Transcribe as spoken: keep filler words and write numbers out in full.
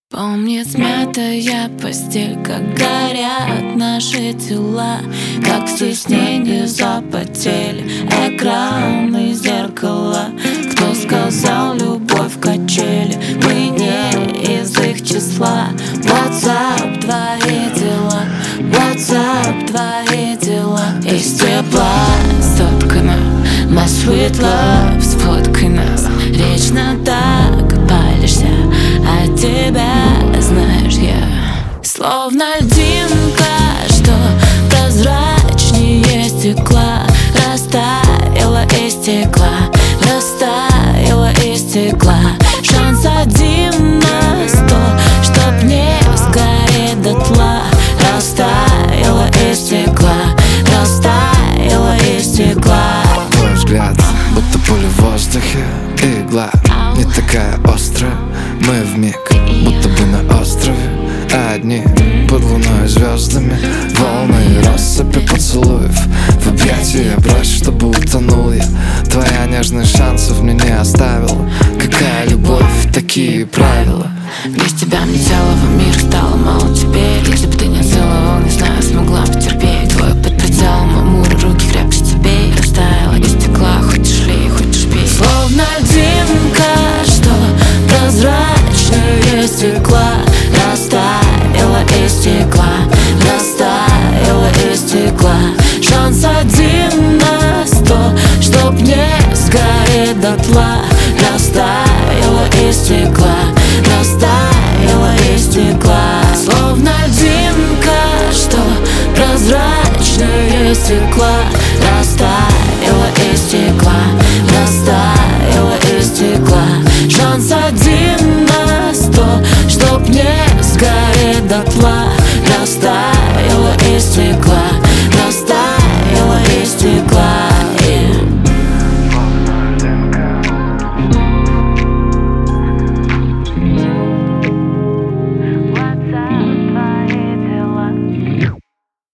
Помнит смятая постель, как горят наши тела, как в стеснении запотели экраны, зеркала. Кто сказал, любовь качели, мы не из их числа. WhatsApp, твои дела, WhatsApp, твои дела. Из тепла соткана, my sweet love, сфоткай нас. Вечно так палишься, а тебя знаешь я словно льдинка, что прозрачнее стекла. Растаяла из стекла, растаяла из стекла. Шанс один на сто, чтоб не сгореть дотла. Растаяла из стекла, растаяла из стекла. Твой взгляд, будто пуля в воздухе, игла не такая острая. Мы вмиг, будто бы на острове одни, под луной и звездами. Волны россыпи поцелуев, в объятия брось, чтобы утонул я. Твоя нежность шансов мне не оставила. Какая любовь, такие правила. Без тебя мне целого мира стало мало теперь. Если бы ты не целовал, не знаю, смогла бы терпеть. Твой под прицелом амура, руки крепче тебе. Растаяла из стекла, хочешь лей, хочешь пей. Словно льдинка, что прозрачнее стекла. Растаяла из стекла, растаяла из стекла. Шанс один на сто, чтоб не сгореть дотла. Растаяла из стекла, растаяла из стекла. Словно льдинка, что прозрачнее стекла. Растаяла из стекла, растаяла из стекла. Шанс один на сто, чтоб не сгореть дотла. Растаяла из стекла.